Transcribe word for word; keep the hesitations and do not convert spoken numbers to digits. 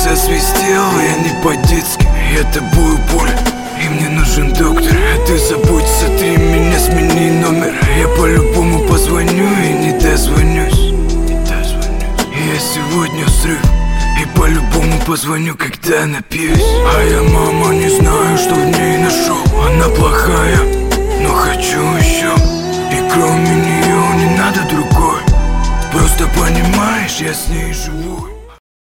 засвистел, я не по-детски, я тобою болен, и мне нужен доктор. А ты забудь, сотри меня, смени номер. Я по-любому позвоню и не дозвонюсь. Я сегодня срыв, и по-любому позвоню, когда напьюсь. А я, мама, не знаю, что в ней нашел. Она плохая, но хочу еще. И кроме нее не надо другой. Просто понимаешь, я с ней живу.